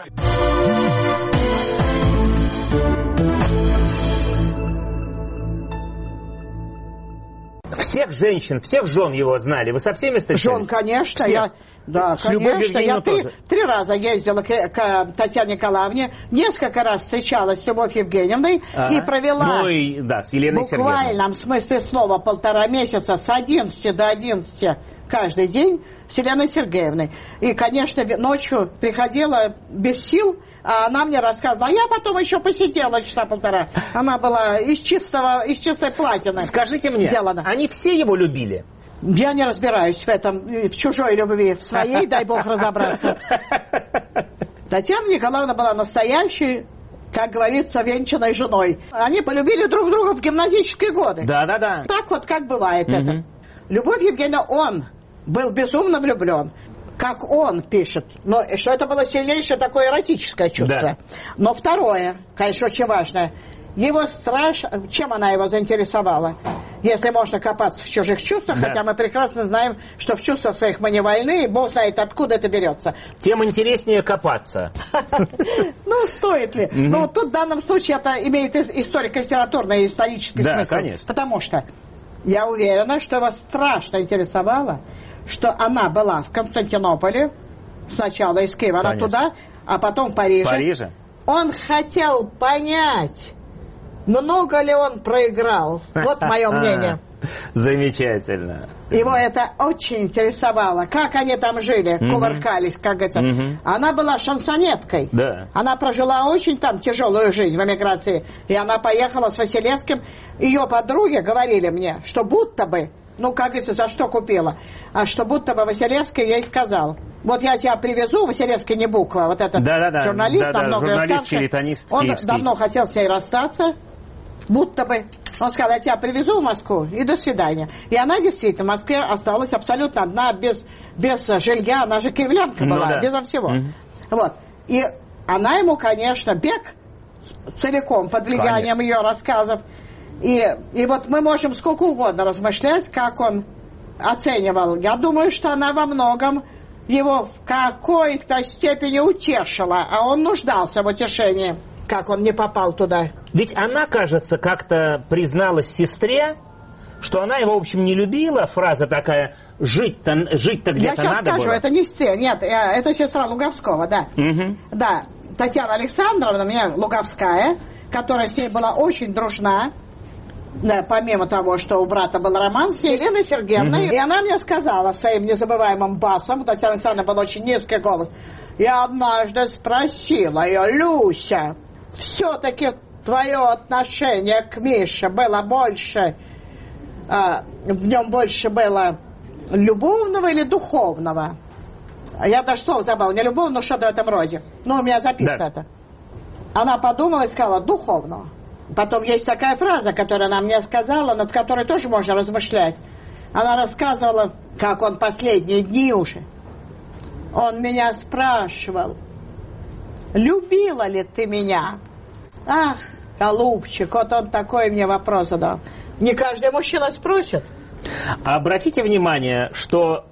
Всех женщин, всех жен его знали. Вы со всеми встречались? Жен, конечно. Да, с Любовью Евгеньевной тоже. Я три раза ездила к Татьяне Николаевне, несколько раз встречалась с Любовью Евгеньевной и провела с Еленой Сергеевной. В буквальном смысле слова 1,5 месяца с 11 до 11 каждый день с Еленой Сергеевной. И, конечно, ночью приходила без сил, а она мне рассказывала, а я потом еще посидела часа 1,5. Она была из чистой платины. Скажите мне, они все его любили? Я не разбираюсь в этом, в чужой любви, в своей, дай бог разобраться. Татьяна Николаевна была настоящей, как говорится, венчанной женой. Они полюбили друг друга в гимназические годы. Да. Так вот, как бывает это. Любовь Евгеньевна, он был безумно влюблен. Как он пишет, но что это было сильнейшее такое эротическое чувство. Да. Но второе, конечно, очень важное. Его чем она его заинтересовала? Если можно копаться в чужих чувствах, да. Хотя мы прекрасно знаем, что в чувствах своих мы не вольны, и Бог знает, откуда это берется. Тем интереснее копаться. Ну, стоит ли? Ну, тут в данном случае это имеет историко-литературный и исторический смысл. Да, конечно. Потому что я уверена, что его страшно интересовало, что она была в Константинополе, сначала из Киева, она туда, а потом в Париже. Он хотел понять, много ли он проиграл. Вот мое мнение. Замечательно. Его это очень интересовало. Как они там жили, кувыркались, как говорится. Она была шансонеткой. Да. Она прожила очень там тяжелую жизнь в эмиграции. И она поехала с Василевским. Ее подруги говорили мне, что будто бы, ну, как говорится, за что купила, а что будто бы Василевский ей сказал: вот я тебя привезу, Василевский не буква, вот этот журналист, намного старше, он давно хотел с ней расстаться, будто бы. Он сказал: я тебя привезу в Москву, и до свидания. И она действительно в Москве осталась абсолютно одна, без жилья, она же киевлянка была, безо всего. Вот. И она ему, конечно, бег целиком под влиянием ее рассказов. И вот мы можем сколько угодно размышлять, как он оценивал. Я думаю, что она во многом его в какой-то степени утешила, а он нуждался в утешении, как он не попал туда. Ведь она, кажется, как-то призналась сестре, что она его, в общем, не любила. Фраза такая: жить-то где-то надо было. Я сейчас скажу, это не сестра, нет, это сестра Луговского, да. Да, Татьяна Александровна, у меня Луговская, которая с ней была очень дружна. Да, помимо того, что у брата был роман с Еленой Сергеевной, и она мне сказала своим незабываемым басом, Татьяна Александровна был очень низкий голос, я однажды спросила ее: Люся, все-таки твое отношение к Мише было больше, в нем больше было любовного или духовного? Я даже слово забыла, не любовного, но что-то в этом роде. Ну, у меня записано это. Она подумала и сказала: духовного. Потом есть такая фраза, которую она мне сказала, над которой тоже можно размышлять. Она рассказывала, как он последние дни уже. Он меня спрашивал: любила ли ты меня? Ах, голубчик, вот он такой мне вопрос задал. Не каждый мужчина спросит. Обратите внимание, что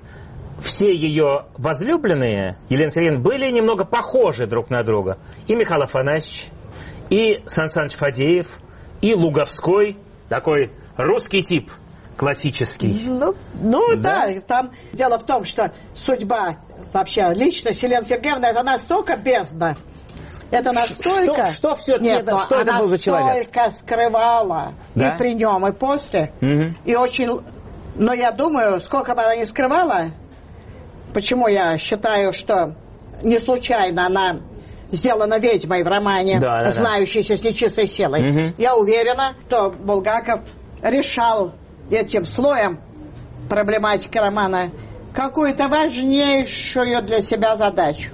все ее возлюбленные, Елена Сергеевна, были немного похожи друг на друга. И Михаил Афанасьевич, и Сан Саныч Фадеев, и Луговской, такой русский тип, классический. Ну да, там дело в том, что судьба, вообще личность Елены Сергеевны, это настолько бездна. Это настолько... Что все-таки что это был за человек? Настолько скрывала, и при нем, и после. И очень... Но я думаю, сколько бы она ни скрывала, почему я считаю, что не случайно она сделана ведьмой в романе, знающейся с нечистой силой. Я уверена, что Булгаков решал этим слоем проблематики романа какую-то важнейшую для себя задачу.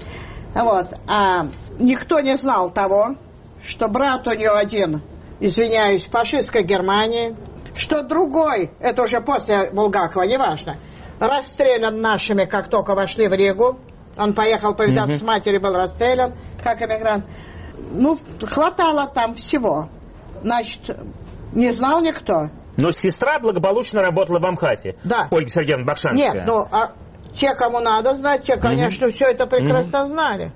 Вот. А никто не знал того, что брат у нее один, извиняюсь, в фашистской Германии, что другой, это уже после Булгакова, неважно, расстрелян нашими, как только вошли в Ригу. Он поехал повидаться с матерью, был расстрелян, как эмигрант. Ну, хватало там всего. Значит, не знал никто. Но сестра благополучно работала в Амхате. Да. Ольга Сергеевна Бакшанская. Нет, ну, а те, кому надо знать, те, конечно, все это прекрасно знали.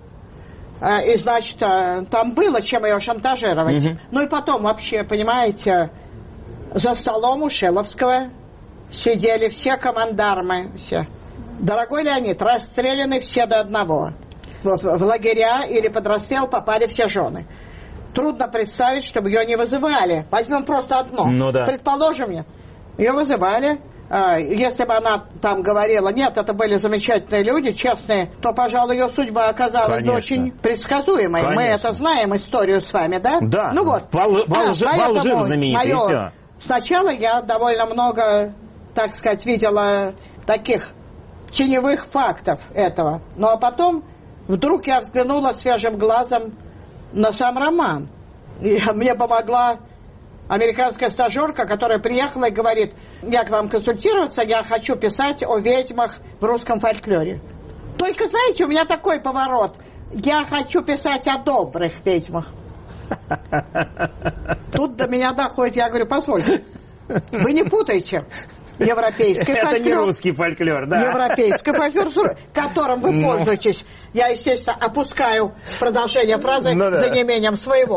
И, значит, там было чем ее шантажировать. Ну, и потом вообще, понимаете, за столом у Шиловского сидели все командармы, все. Дорогой Леонид, расстреляны все до одного. В лагеря или под расстрел попали все жены. Трудно представить, чтобы ее не вызывали. Возьмем просто одно. Ну, да. Предположим, нет. Ее вызывали. Если бы она там говорила: нет, это были замечательные люди, честные, то, пожалуй, ее судьба оказалась очень предсказуемой. Конечно. Мы это знаем, историю с вами, да? Да. Ну вот. Во лжи знаменитый, и все. Сначала я довольно много, так сказать, видела таких теневых фактов этого. Ну, а потом вдруг я взглянула свежим глазом на сам роман. И мне помогла американская стажерка, которая приехала и говорит: я к вам консультироваться, я хочу писать о ведьмах в русском фольклоре. Только, знаете, у меня такой поворот. Я хочу писать о добрых ведьмах. Тут до меня доходит, я говорю, позвольте, вы не путайте европейский фольклор. Это не русский фольклор, да. Европейский фольклор, которым вы пользуетесь. Я, естественно, опускаю продолжение фразы за неимением своего.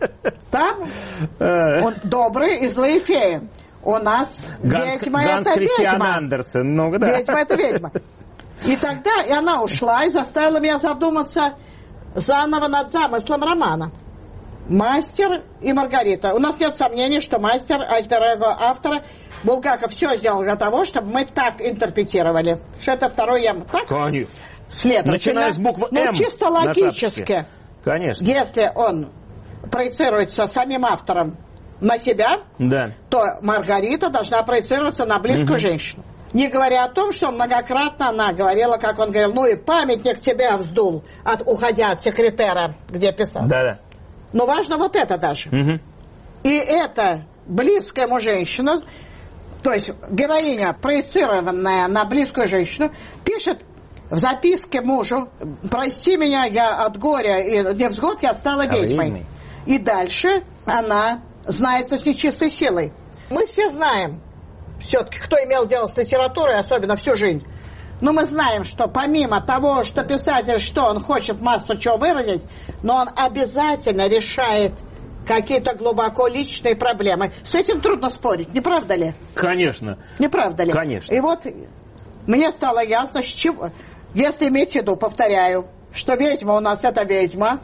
Там он добрый и злые феи. У нас ведьма это ведьма. Андерсен, ну да. Ведьма это ведьма. И тогда и она ушла и заставила меня задуматься заново над замыслом романа. «Мастер и Маргарита». У нас нет сомнений, что мастер, альтер-эго автора, Булгаков все сделал для того, чтобы мы так интерпретировали. Что это второй «М». Так? Конечно. Следовательно, начиная с буквы «М». Чисто логически. Конечно. Если он проецируется самим автором на себя, то Маргарита должна проецироваться на близкую женщину. Не говоря о том, что многократно она говорила, как он говорил, ну и памятник тебя вздул, уходя от секретера, где писал. Да-да. Но важно вот это даже. И эта близкая ему женщина, то есть героиня, проецированная на близкую женщину, пишет в записке мужу: прости меня, я от горя и невзгод я стала ведьмой. И дальше она знается с нечистой силой. Мы все знаем, все-таки, кто имел дело с литературой, особенно всю жизнь, но мы знаем, что помимо того, что писатель, что он хочет массу чего выразить, но он обязательно решает какие-то глубоко личные проблемы. С этим трудно спорить, не правда ли? Конечно. Не правда ли? Конечно. И вот мне стало ясно, с чего, если иметь в виду, повторяю, что ведьма у нас это ведьма,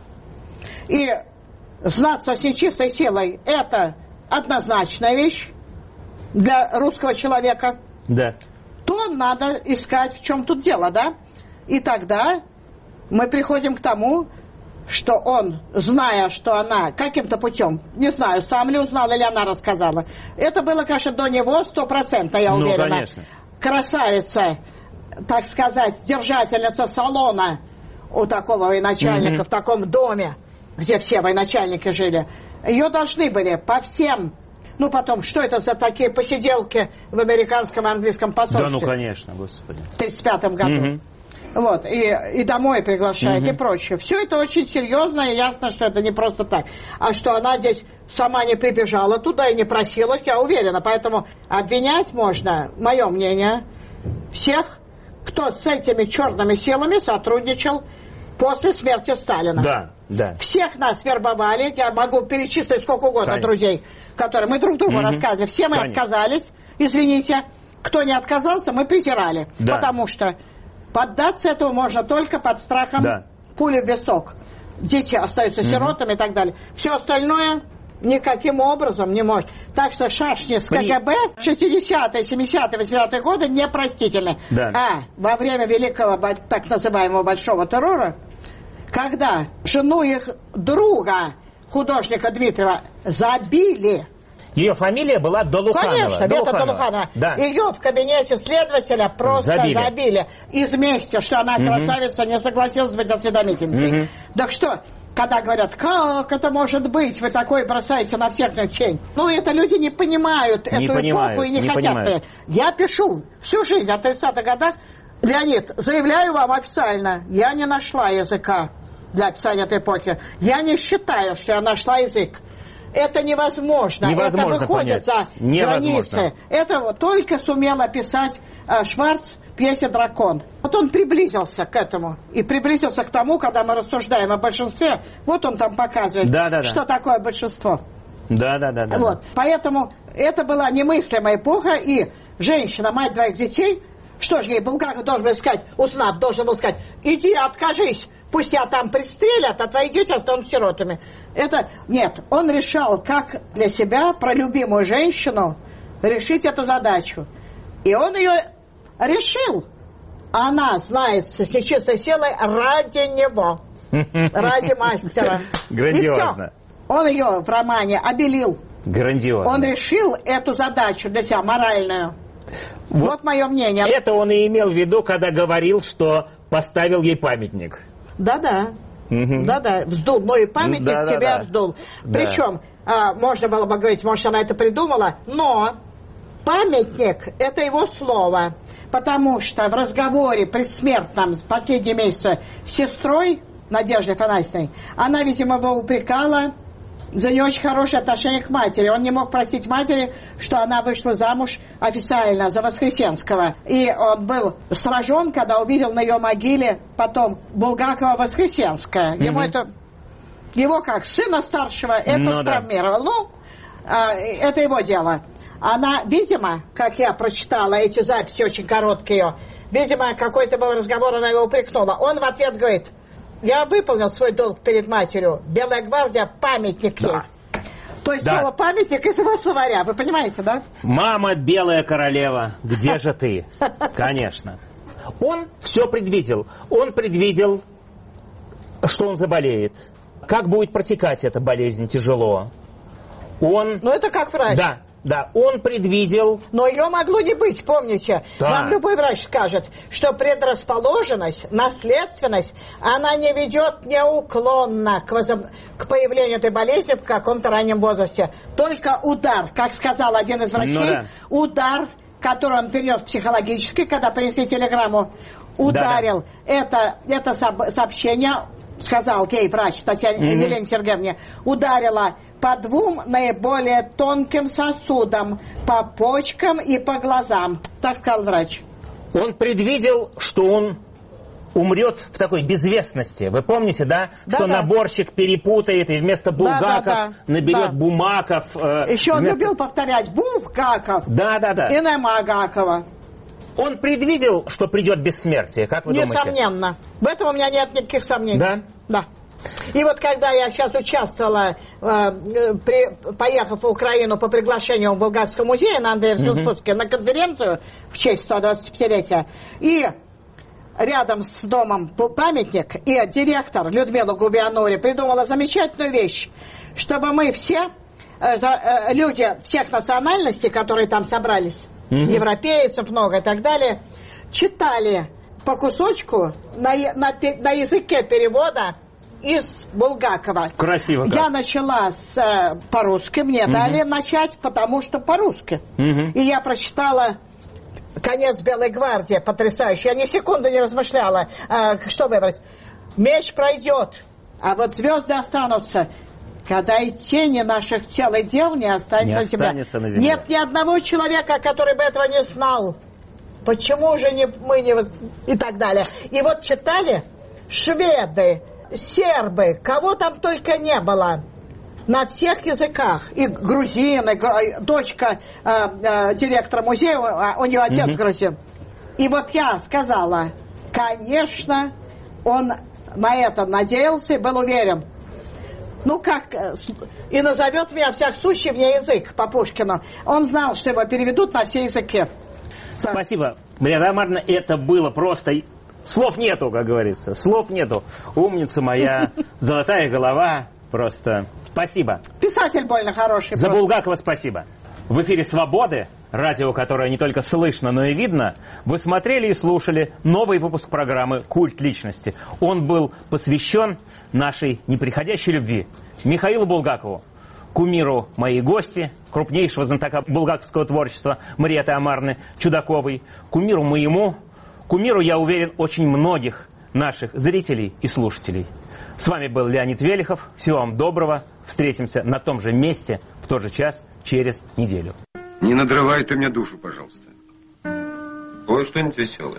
и знаться с нечистой силой это однозначная вещь для русского человека. Да. То надо искать, в чем тут дело, да? И тогда мы приходим к тому, что он, зная, что она каким-то путем, не знаю, сам ли узнал или она рассказала, это было, конечно, до него 100%, я уверена. Конечно. Красавица, так сказать, держательница салона у такого военачальника в таком доме, где все военачальники жили. Ее должны были по всем... Ну, потом, что это за такие посиделки в американском и английском посольстве? Да, ну, конечно, господи. В 1935 году. Вот, и домой приглашают, и прочее. Все это очень серьезно, и ясно, что это не просто так. А что она здесь сама не прибежала туда и не просилась, я уверена. Поэтому обвинять можно, мое мнение, всех, кто с этими черными силами сотрудничал после смерти Сталина. Да, да. Всех нас вербовали, я могу перечислить сколько угодно друзей, которые мы друг другу рассказывали. Все мы отказались, извините. Кто не отказался, мы презирали. Да. Потому что поддаться этому можно только под страхом пули в висок. Дети остаются сиротами и так далее. Все остальное никаким образом не может. Так что шашни с КГБ 60-е, 70-е, 80-е годы непростительны. Да. А во время великого, так называемого большого террора, когда жену их друга, художника Дмитриева, забили. Ее фамилия была Долуханова. Конечно, Вета Долуханова. Да. Ее в кабинете следователя просто забили. Из мести, что она красавица, не согласилась быть осведомительницей. Так что, когда говорят, как это может быть, вы такое бросаете на всех тень. Ну, это люди не понимают эту эпоху и не хотят понять. Я пишу всю жизнь, о 30-х годах, Леонид, заявляю вам официально, я не нашла языка для описания этой эпохи. Я не считаю, что я нашла язык. Это невозможно. Это выходит за границы. Это только сумел описать Шварц в пьесе «Дракон». Вот он приблизился к этому. И приблизился к тому, когда мы рассуждаем о большинстве. Вот он там показывает, что такое большинство. Да. Вот. Поэтому это была немыслимая эпоха. И женщина, мать двоих детей, что же ей Булгаков должен был сказать, узнав, должен был сказать, иди, откажись. Пусть тебя там пристрелят, а твои дети останутся сиротами. Это... Нет, он решал, как для себя, про любимую женщину, решить эту задачу. И он ее решил. Она знается с нечистой силой ради него. Ради мастера. Грандиозно. И все. Он ее в романе обелил. Грандиозно. Он решил эту задачу для себя, моральную. Вот мое мнение. Это он и имел в виду, когда говорил, что поставил ей памятник. Да-да. Да-да, вздул. Ну и памятник тебя вздул. Причем, можно было бы говорить, может, она это придумала, но памятник – это его слово. Потому что в разговоре предсмертном последние месяцы с сестрой Надеждой Фанасьевной, она, видимо, его упрекала за не очень хорошее отношение к матери. Он не мог простить матери, что она вышла замуж официально за Воскресенского. И он был сражен, когда увидел на ее могиле потом Булгакова-Воскресенская. Ему это... Его как сына старшего это травмировало. Ну, это его дело. Она, видимо, как я прочитала эти записи очень короткие, видимо, какой-то был разговор, она его упрекнула. Он в ответ говорит: я выполнил свой долг перед матерью. Белая гвардия — памятник ей. То есть слово «памятник» из его словаря. Вы понимаете, да? Мама, белая королева, где же ты? Конечно. Он все предвидел. Он предвидел, что он заболеет. Как будет протекать эта болезнь тяжело. Он... Ну, это как врач. Да, он предвидел... Но ее могло не быть, помните? Да. Вам любой врач скажет, что предрасположенность, наследственность, она не ведет неуклонно к появлению этой болезни в каком-то раннем возрасте. Только удар, как сказал один из врачей, удар, который он перенес психологически, когда принесли телеграмму, ударил. Это сообщение... сказал гей-врач Татьяне Елене Сергеевне, ударила по двум наиболее тонким сосудам, по почкам и по глазам. Так сказал врач. Он предвидел, что он умрет в такой безвестности. Вы помните, да? Что наборщик перепутает и вместо Булгаков наберет Бумаков. Еще он любил повторять Булгаков и Нема Гакова. Он предвидел, что придет бессмертие, как вы думаете? Несомненно. В этом у меня нет никаких сомнений. Да? И вот когда я сейчас участвовала, поехав в Украину по приглашению в Булгаковского музея на Андреевском спуске на конференцию в честь 125-летия, и рядом с домом памятник, и директор Людмила Губианори придумала замечательную вещь, чтобы мы все, люди всех национальностей, которые там собрались, европейцев много и так далее, читали по кусочку на языке перевода из Булгакова. Красиво. Я начала по-русски, мне дали начать, потому что по-русски. И я прочитала «Конец Белой гвардии», потрясающе. Я ни секунды не размышляла, что выбрать. «Меч пройдет, а вот звезды останутся». Когда и тени наших тел и дел не останется на земле. Нет ни одного человека, который бы этого не знал. Почему же мы не... И так далее. И вот читали шведы, сербы, кого там только не было. На всех языках. И грузины, дочка директора музея, у нее отец грузин. И вот я сказала, конечно, он на это надеялся и был уверен. Ну как, и назовет меня всяк сущий вне язык по Пушкину. Он знал, что его переведут на все языки. Спасибо, Мария Марна, это было просто... Слов нету, как говорится, слов нету. Умница моя, золотая голова, просто спасибо. Писатель больно хороший. За Булгакова спасибо. В эфире «Свободы», радио, которое не только слышно, но и видно, вы смотрели и слушали новый выпуск программы «Культ личности». Он был посвящен нашей неприходящей любви Михаилу Булгакову, кумиру моей гости, крупнейшего знатока булгаковского творчества Мариэтты Амарны Чудаковой, кумиру моему, кумиру, я уверен, очень многих наших зрителей и слушателей. С вами был Леонид Велихов. Всего вам доброго. Встретимся на том же месте в тот же час через неделю. Не надрывай ты мне душу, пожалуйста. Ой, что-нибудь веселое.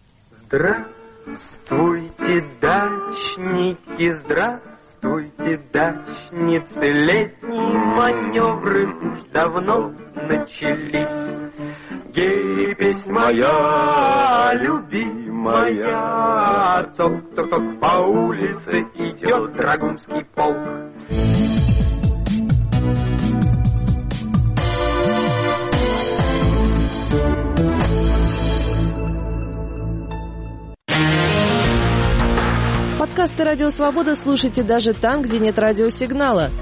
Здравствуйте, дачники, здравствуйте, дачницы. Летние маневры уж давно начались. Гей, песнь моя, любимая, цок-цок-цок по улице идет драгунский полк. Подкасты «Радио Свобода» слушайте даже там, где нет радиосигнала.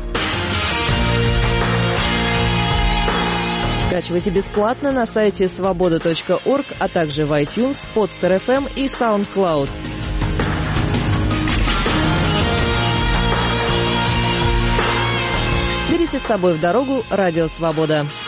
Скачивайте бесплатно на сайте svoboda.org, а также в iTunes, Podster.fm и SoundCloud. Берите с собой в дорогу «Радио Свобода».